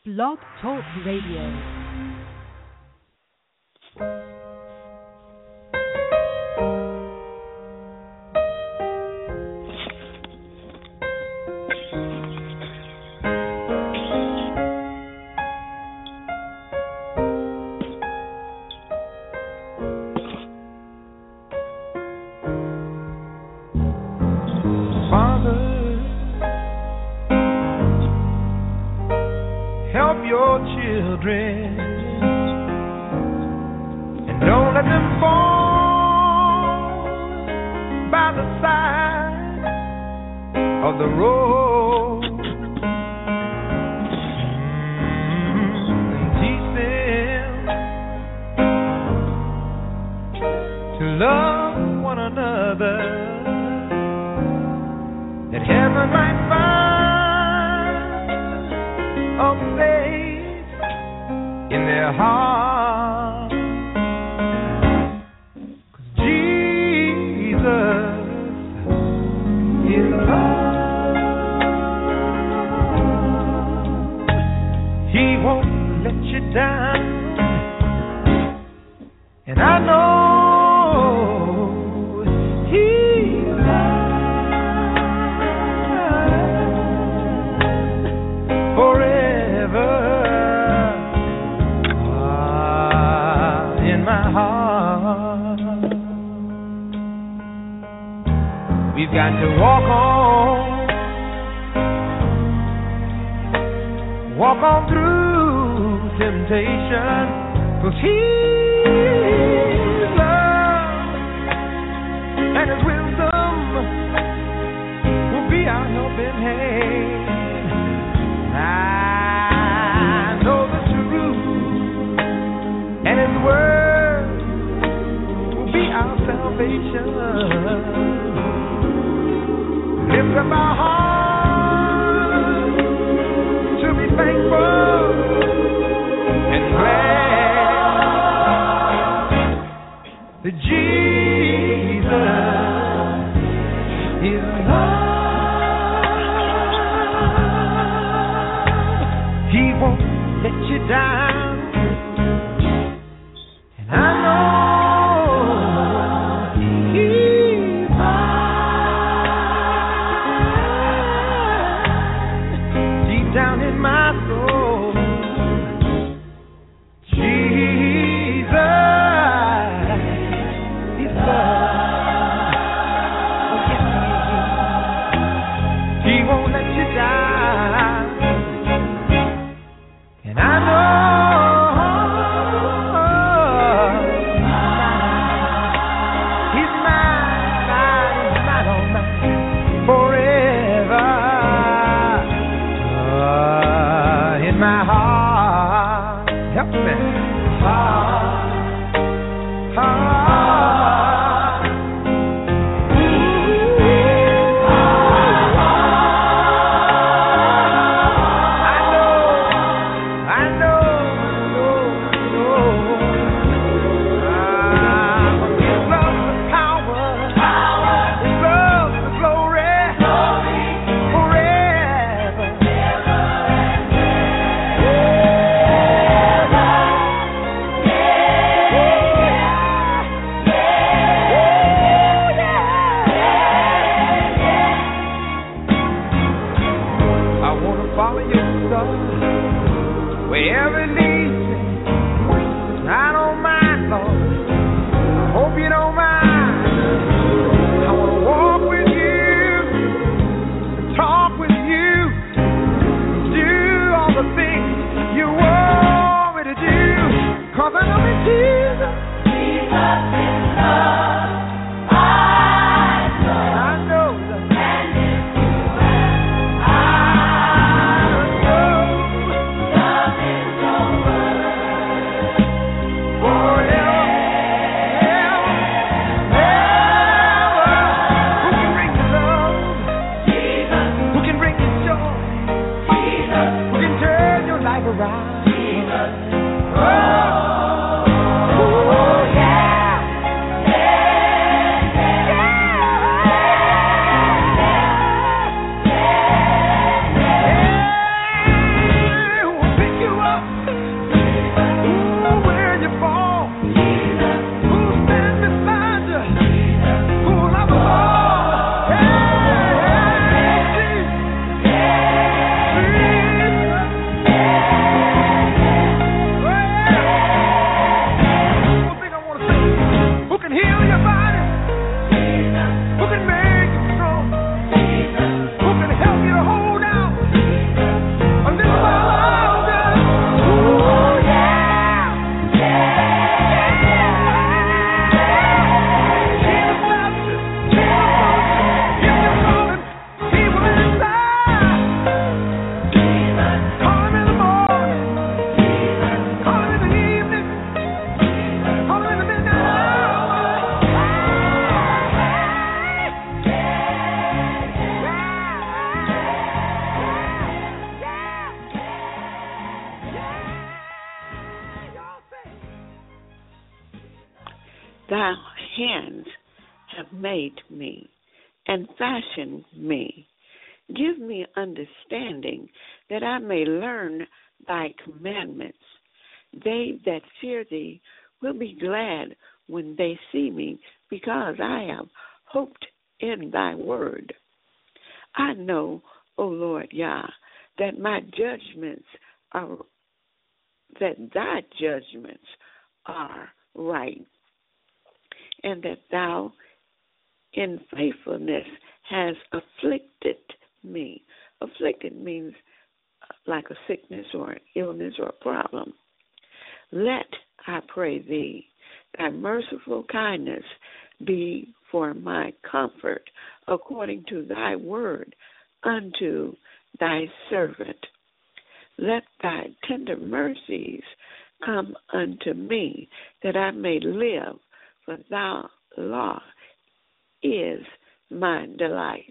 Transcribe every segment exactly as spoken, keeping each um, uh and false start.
Blog Talk Radio. Thy hands have made me and fashioned me. Give me understanding that I may learn thy commandments. They that fear thee will be glad when they see me, because I have hoped in thy word. I know, O Lord Yah, that my judgments are, that thy judgments are right, and that thou in faithfulness has afflicted me. Afflicted means like a sickness or an illness or a problem. Let, I pray thee, thy merciful kindness be for my comfort according to thy word unto thy servant. Let thy tender mercies come unto me, that I may live, for thy law is my delight.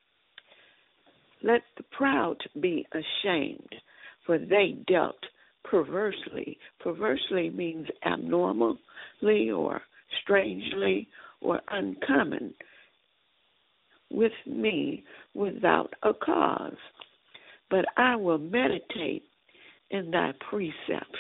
Let the proud be ashamed, for they dealt perversely. Perversely means abnormally or strangely or uncommon with me without a cause. But I will meditate in thy precepts.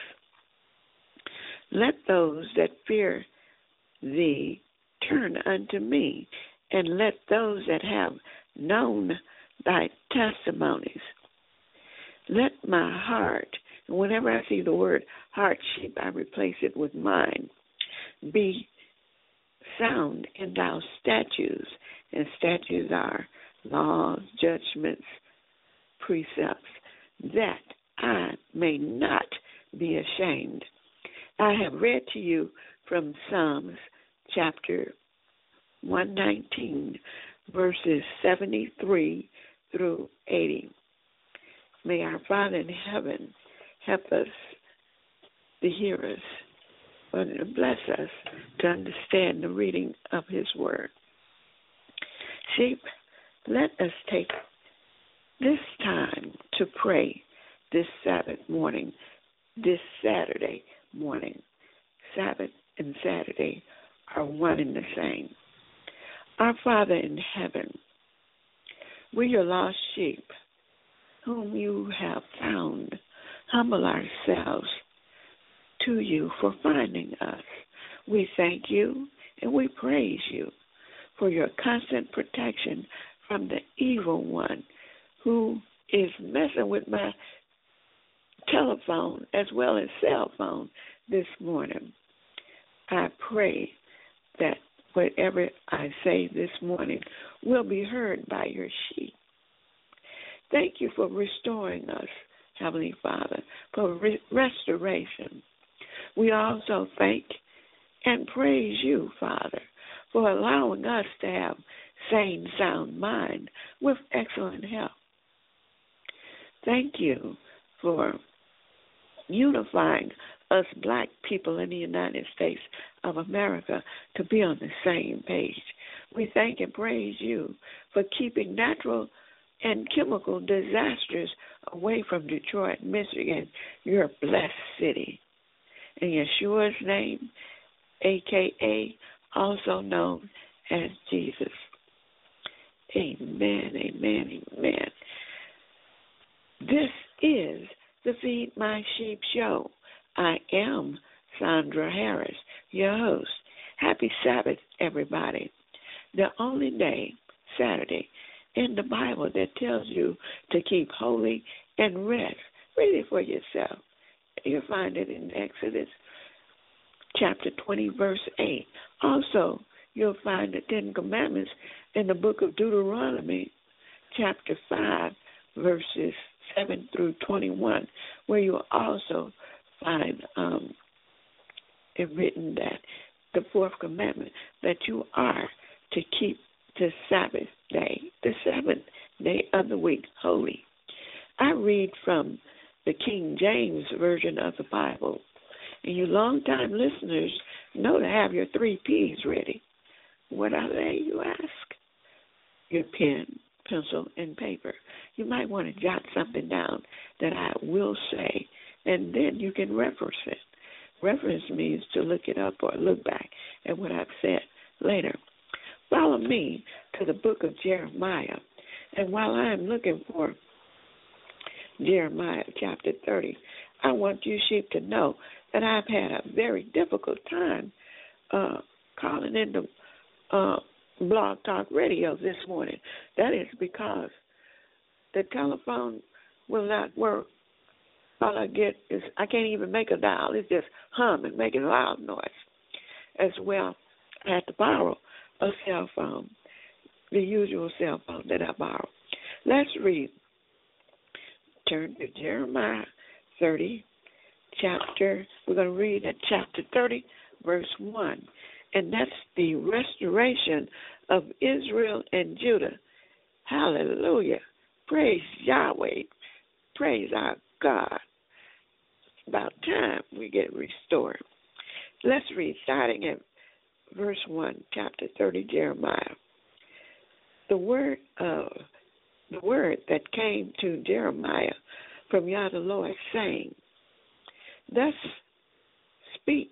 Let those that fear thee turn unto me, and let those that have known thy testimonies. Let my heart, and whenever I see the word hardship, I replace it with mind, be sound in thy statutes. And statutes are laws, judgments, precepts, that I may not be ashamed. I have read to you from Psalms chapter one nineteen, verses seventy-three through eighty. May our Father in heaven help us, the hearers, and bless us to understand the reading of his word. Sheep, let us take this time to pray this Sabbath morning, this Saturday morning. Sabbath and Saturday are one and the same. Our Father in heaven, we your lost sheep, whom you have found, humble ourselves to you for finding us. We thank you and we praise you for your constant protection from the evil one who is messing with my telephone as well as cell phone this morning. I pray that whatever I say this morning will be heard by your sheep. Thank you for restoring us, Heavenly Father, for re- restoration. We also thank and praise you, Father, for allowing us to have sane, sound mind with excellent health. Thank you for unifying us black people in the United States of America to be on the same page. We thank and praise you for keeping natural and chemical disasters away from Detroit, Michigan, your blessed city. In Yeshua's name, a k a also known as Jesus. Amen, amen, amen. This is the Feed My Sheep show. I am Sandra Harris, your host. Happy Sabbath, everybody. The only day, Saturday, in the Bible that tells you to keep holy and rest. Read it for yourself. You'll find it in Exodus chapter twenty, verse eight. Also, you'll find the Ten Commandments in the book of Deuteronomy, chapter five, verses seven through twenty-one, where you'll also find um, it written that the fourth commandment, that you are to keep the Sabbath day, the seventh day of the week, holy. I read from the King James Version of the Bible, and you long-time listeners know to have your three P's ready. What are they, you ask? Your pen, pencil, and paper. You might want to jot something down that I will say, and then you can reference it. Reference means to look it up or look back and what I've said later. Follow me to the book of Jeremiah. And while I am looking for Jeremiah chapter thirty, I want you sheep to know that I've had a very difficult time uh, calling into uh, Blog Talk Radio this morning. That is because the telephone will not work. All I get is I can't even make a dial. It's just humming, making a loud noise. As well, I had to borrow a cell phone, the usual cell phone that I borrow. Let's read. Turn to Jeremiah thirty, chapter. We're going to read at chapter thirty, verse one. And that's the restoration of Israel and Judah. Hallelujah. Praise Yahweh. Praise our God. It's about time we get restored. Let's read, starting at verse one, chapter thirty, Jeremiah. The word of the word that came to Jeremiah from Yah the Lord, saying, Thus speak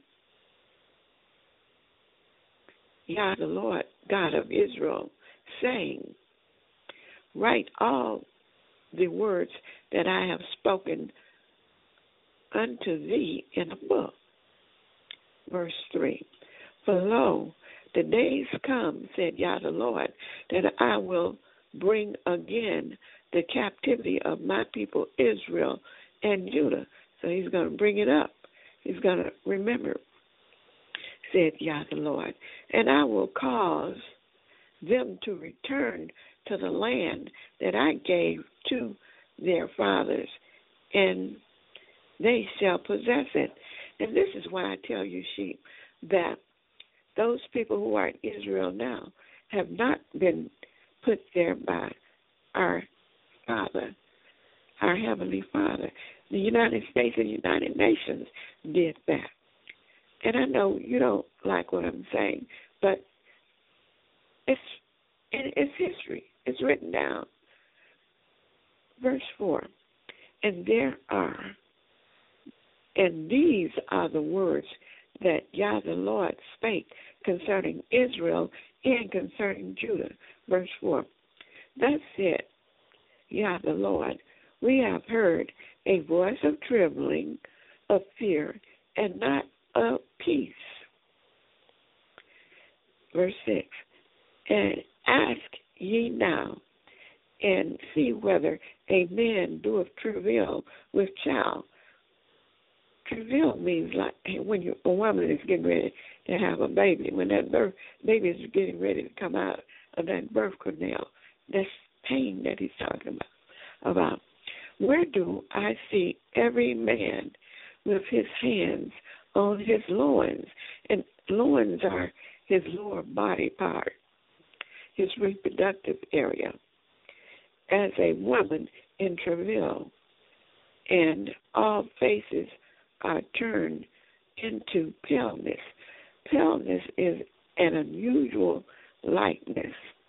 Yah the Lord, God of Israel, saying, Write all the words that I have spoken unto thee in a book. Verse three. For lo, the days come, said Yah the Lord, that I will bring again the captivity of my people Israel and Judah. So he's going to bring it up. He's going to remember, said Yah the Lord. And I will cause them to return to the land that I gave to their fathers, and they shall possess it. And this is why I tell you, sheep, that those people who are in Israel now have not been put there by our Father, our Heavenly Father. The United States and United Nations did that. And I know you don't like what I'm saying, but it's it's history. It's written down. Verse four. And there are, and these are the words that Yah the Lord spake concerning Israel and concerning Judah. Verse four. Thus said Yah the Lord, we have heard a voice of trembling, of fear, and not of peace. Verse six. And ask ye now, and see whether a man doeth travail with child. Travail means like when you, a woman is getting ready to have a baby, when that birth, baby is getting ready to come out of that birth canal. That's pain that he's talking about. about. Where do I see every man with his hands on his loins? And loins are his lower body part, his reproductive area, as a woman in travail, and all faces are turned into paleness. Paleness is an unusual likeness.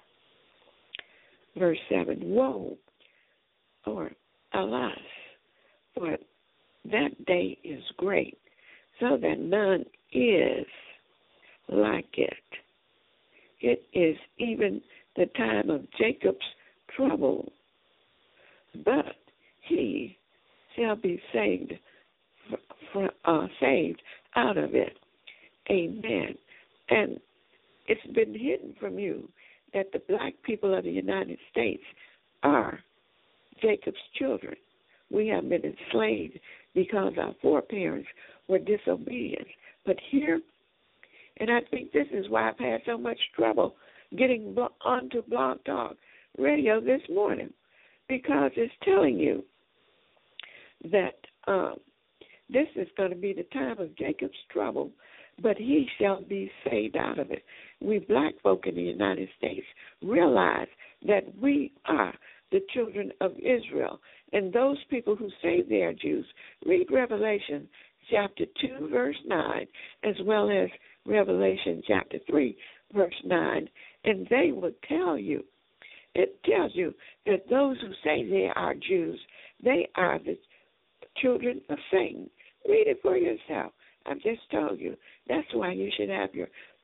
Verse seven, woe, or alas, for that day is great, so that none is like it. It is even the time of Jacob's trouble, but he shall be saved, for, uh, saved out of it. Amen. And it's been hidden from you that the black people of the United States are Jacob's children. We have been enslaved because our foreparents were disobedient. But here, and I think this is why I've had so much trouble getting onto Blog Talk Radio this morning, because it's telling you that um, this is going to be the time of Jacob's trouble, but he shall be saved out of it. We black folk in the United States realize that we are the children of Israel. And those people who say they are Jews, read Revelation chapter two, verse nine, as well as Revelation chapter three, verse nine, and they will tell you, it tells you that those who say they are Jews, they are the children of Satan. Read it for yourself. I've just told you. That's why you should have your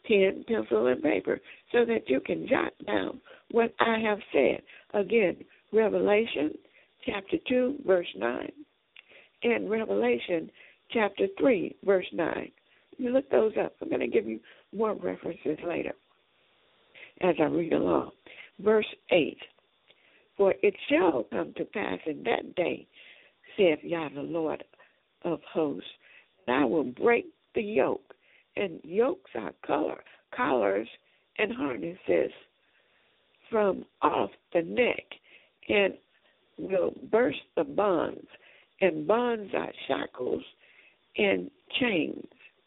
pen, pencil, and paper so that you can jot down what I have said. Again, Revelation chapter two, verse nine, and Revelation chapter three, verse nine. You look those up. I'm going to give you more references later as I read along. Verse eight, for it shall come to pass in that day, saith Yah the Lord of hosts, that I will break the yoke, and yokes are collar, collars and harnesses from off the neck, and will burst the bonds, and bonds are shackles and chains,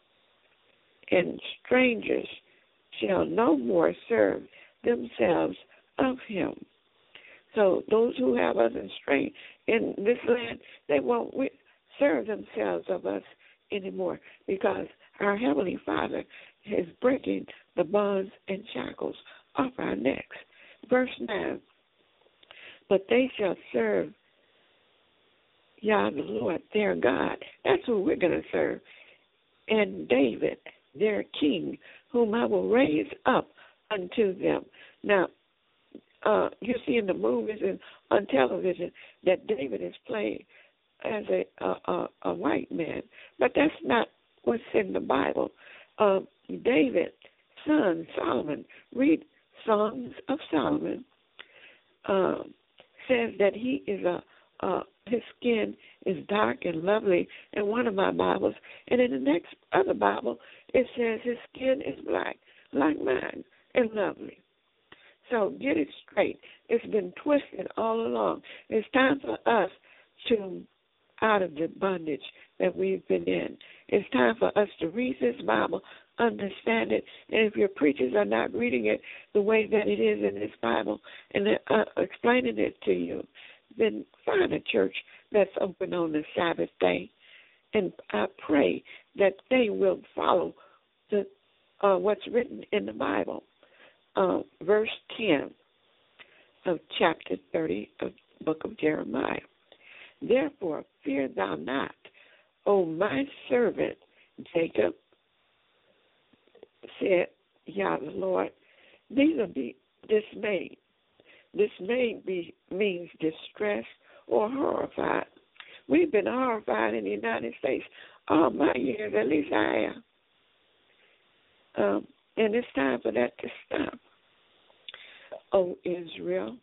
and strangers shall no more serve themselves of him. So those who have us in strain in this land, they won't serve themselves of us anymore, because our Heavenly Father is breaking the bonds and shackles off our necks. Verse nine, but they shall serve Yah the Lord their God. That's who we're going to serve. And David, their king, whom I will raise up unto them. Now, uh, you see in the movies and on television that David is played as a, a, a, a white man, but that's not what's in the Bible. Uh, David's son, Solomon, read Songs of Solomon, uh, says that he is a, uh, his skin is dark and lovely in one of my Bibles, and in the next other Bible it says his skin is black, like mine, and lovely. So get it straight. It's been twisted all along. It's time for us to out of the bondage that we've been in. It's time for us to read this Bible, understand it, and if your preachers are not reading it the way that it is in this Bible and they're uh, explaining it to you, then find a church that's open on the Sabbath day, and I pray that they will follow the uh, what's written in the Bible. Uh, verse ten of chapter thirty of the book of Jeremiah. Therefore, fear thou not, O my servant Jacob, said Yah the Lord, neither be dismayed. Dismayed be, means distressed or horrified. We've been horrified in the United States all my years, at least I am. Um, and it's time for that to stop. O Israel,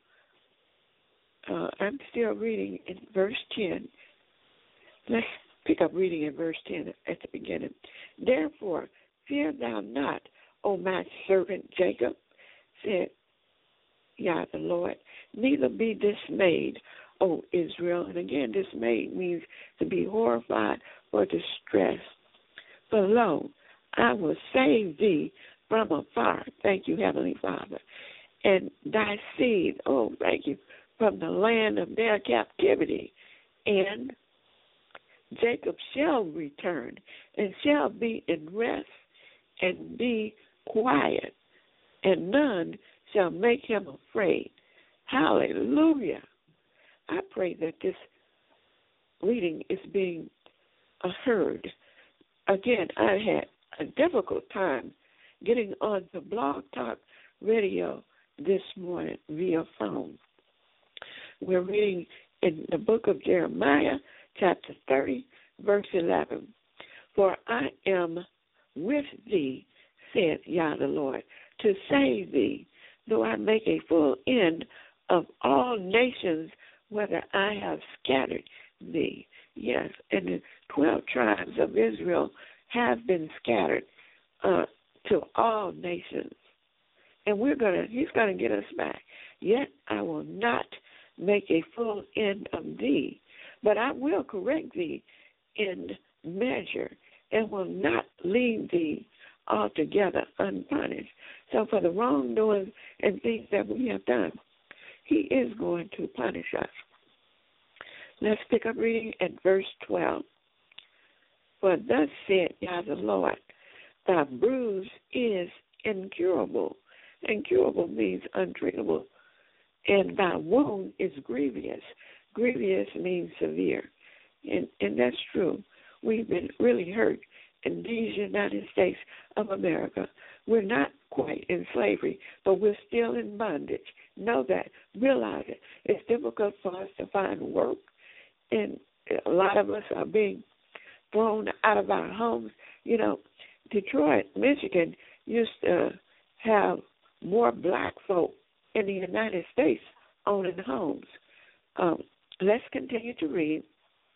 uh, I'm still reading in verse ten. Let's pick up reading in verse ten at the beginning. Therefore, fear thou not, O my servant Jacob, said Yah the Lord, neither be dismayed, O Israel. And again, dismayed means to be horrified or distressed. For lo, I will save thee from afar. Thank you, Heavenly Father. And thy seed, oh, thank you, from the land of their captivity. And Jacob shall return and shall be in rest and be quiet, and none shall make him afraid. Hallelujah. I pray that this reading is being uh, heard. Again, I had a difficult time getting on the Blog Talk Radio this morning via phone. We're reading in the book of Jeremiah, chapter thirty, verse eleven. For I am with thee, saith Yah the Lord, to save thee, though I make a full end of all nations, whether I have scattered thee. Yes, and the twelve tribes of Israel have been scattered uh, to all nations. And we're gonna he's gonna get us back. Yet I will not make a full end of thee, but I will correct thee in measure, and will not leave thee altogether unpunished. So for the wrongdoings and things that we have done, he is going to punish us. Let's pick up reading at verse twelve. For thus said Yah the Lord, thy bruise is incurable. Incurable means untreatable. And thy wound is grievous. Grievous means severe. And, and that's true. We've been really hurt in these United States of America, we're not quite in slavery, but we're still in bondage. Know that. Realize it. It's difficult for us to find work, and a lot of us are being thrown out of our homes. You know, Detroit, Michigan used to have more black folk in the United States owning homes. Um, let's continue to read.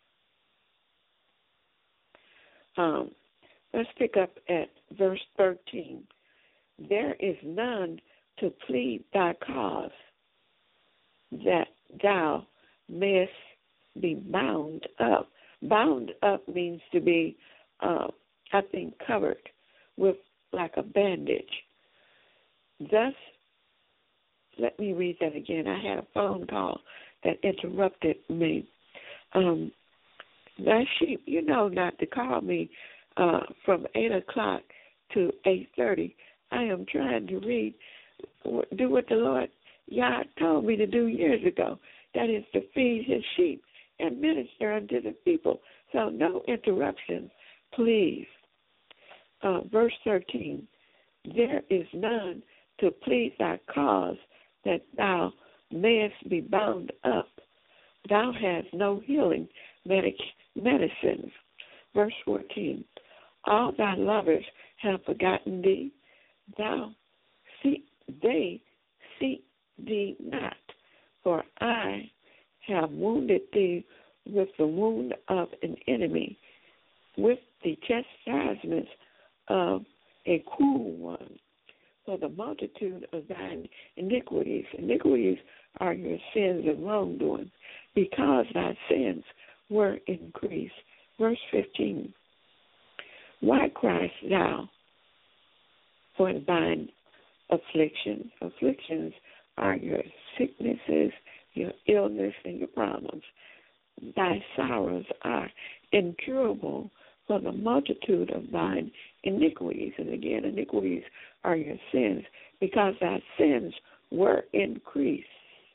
Um, let's pick up at verse thirteen. There is none to plead thy cause, that thou mayest be bound up. Bound up means to be, uh, I think, covered with like a bandage. Thus, let me read that again. I had a phone call that interrupted me. Um, thy sheep, you know not to call me uh, from eight o'clock to eight thirty. I am trying to read, do what the Lord Yah told me to do years ago. That is to feed his sheep and minister unto the people. So no interruptions, please. Uh, verse thirteen, there is none to plead thy cause, that thou mayest be bound up. Thou hast no healing medic- medicines. Verse fourteen, all thy lovers have forgotten thee. Thou seek, they seek thee not, for I have wounded thee with the wound of an enemy, with the chastisements of a cruel one. For the multitude of thine iniquities, iniquities are your sins and wrongdoing, because thy sins were increased. Verse fifteen, why criest thou for thine afflictions? Afflictions are your sicknesses, your illness, and your problems. Thy sorrows are incurable for the multitude of thine iniquities. And again, iniquities are your sins, because thy sins were increased.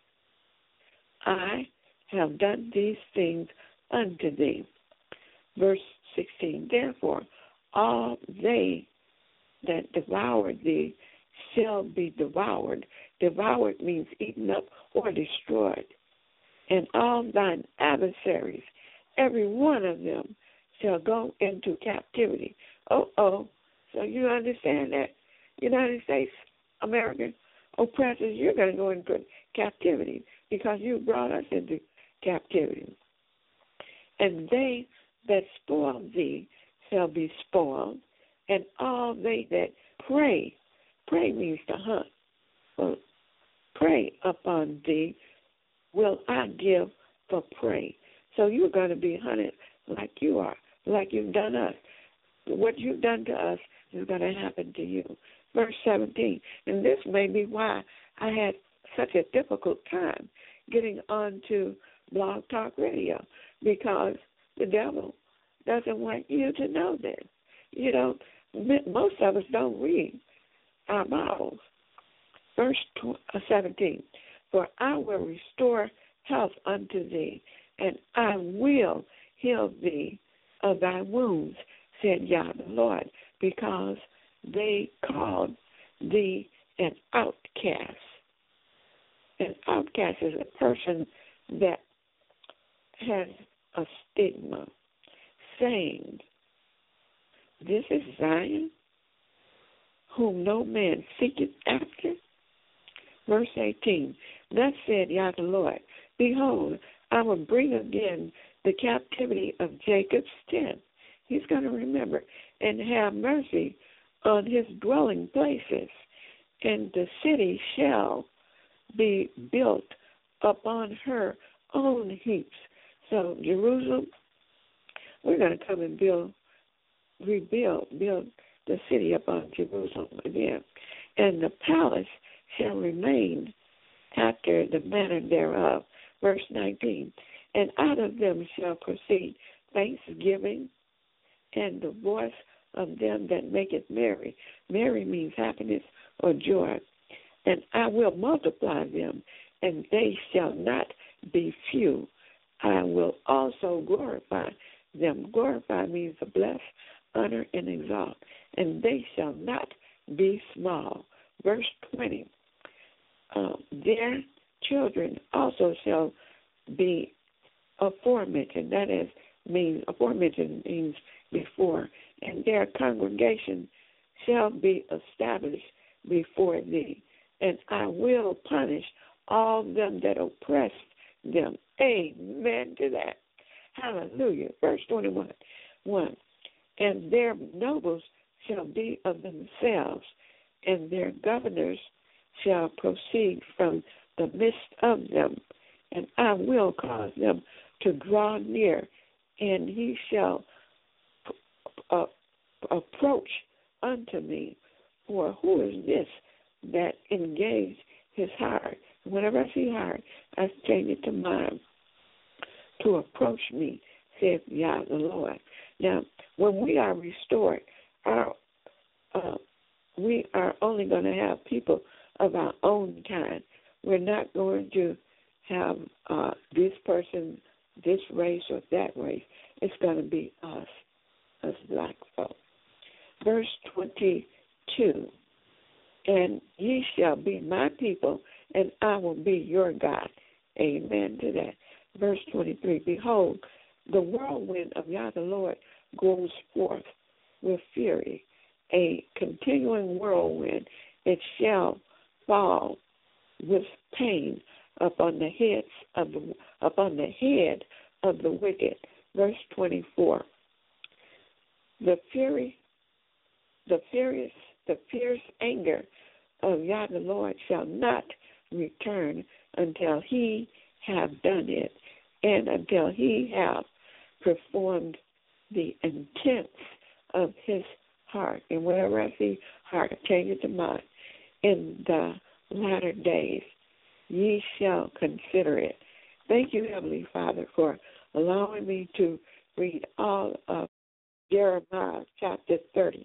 I have done these things unto thee. Verse sixteen, therefore all they that devoured thee shall be devoured. Devoured means eaten up or destroyed. And all thine adversaries, every one of them, shall go into captivity. Oh-oh. So you understand that? United States, American oppressors, you're going to go into captivity because you brought us into captivity. And they that spoil thee shall be spoiled, and all they that prey, prey means to hunt, well, prey upon thee will I give for prey. So you're going to be hunted like you are, like you've done us. What you've done to us is going to happen to you. Verse seventeen, and this may be why I had such a difficult time getting onto Blog Talk Radio, because the devil doesn't want you to know this. You know, most of us don't read our Bibles. Verse seventeen, for I will restore health unto thee, and I will heal thee of thy wounds, said Yah the Lord, because they called thee an outcast. An outcast is a person that has a stigma, saying, this is Zion, whom no man seeketh after. Verse eighteen, thus said Yah the Lord, behold, I will bring again the captivity of Jacob's tent. He's going to remember, and have mercy on his dwelling places, and the city shall be built upon her own heaps. So Jerusalem, we're going to come and build, rebuild, build the city upon Jerusalem again. And the palace shall remain after the manner thereof. Verse nineteen, and out of them shall proceed thanksgiving and the voice of them that make it merry. Merry means happiness or joy. And I will multiply them, and they shall not be few. I will also glorify them. Glorify means to bless, honor and exalt, and they shall not be small. Verse twenty, uh, their children also shall be aforementioned. That is, means aforementioned means before, and their congregation shall be established before thee, and I will punish all them that oppress them. Amen to that. Hallelujah. Verse twenty-one. One. And their nobles shall be of themselves, and their governors shall proceed from the midst of them, and I will cause them to draw near, and he shall uh, approach unto me. For who is this that engaged his heart? Whenever I see heart, I change it to mine. To approach me, saith Yah the Lord. Now, when we are restored, our uh, we are only going to have people of our own kind. We're not going to have uh, this person, this race, or that race. It's going to be us, us black folk. Verse twenty-two, and ye shall be my people, and I will be your God. Amen to that. Verse twenty-three, behold, the whirlwind of Yah the Lord goes forth with fury, a continuing whirlwind. It shall fall with pain upon the heads of the, upon the head of the wicked. Verse twenty-four, the fury, the furious, the fierce anger of Yah the Lord shall not return until he have done it, and until he have performed the intents of his heart. And whenever I see heart, I change it to mind. In the latter days, ye shall consider it. Thank you, Heavenly Father, for allowing me to read all of Jeremiah chapter thirty.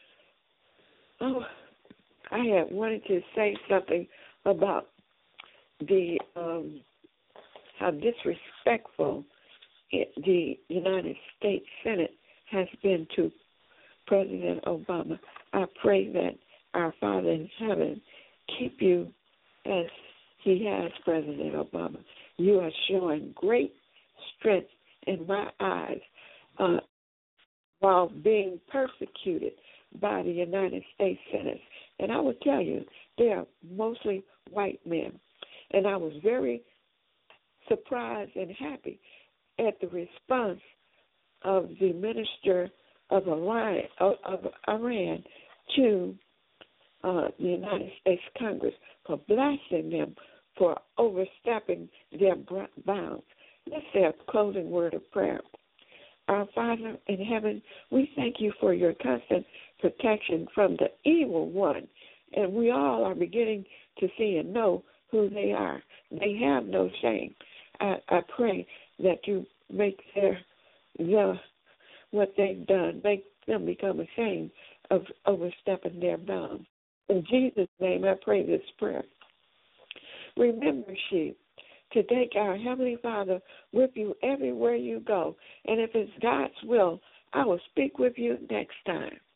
Oh, I had wanted to say something about the um, how disrespectful it, the United States Senate has been to President Obama. I pray that our Father in heaven keep you as he has President Obama. You are showing great strength in my eyes uh, while being persecuted by the United States Senate. And I will tell you, they are mostly white men. And I was very surprised and happy at the response of the minister of Iran, of Iran to uh, the United States Congress for blasting them for overstepping their bounds. Let's say a closing word of prayer. Our Father in heaven, we thank you for your constant protection from the evil one. And we all are beginning to see and know who they are. They have no shame. I, I pray that you make their, the, what they've done, make them become ashamed of overstepping their bounds. In Jesus' name, I pray this prayer. Remember, sheep, to take our Heavenly Father with you everywhere you go. And if it's God's will, I will speak with you next time.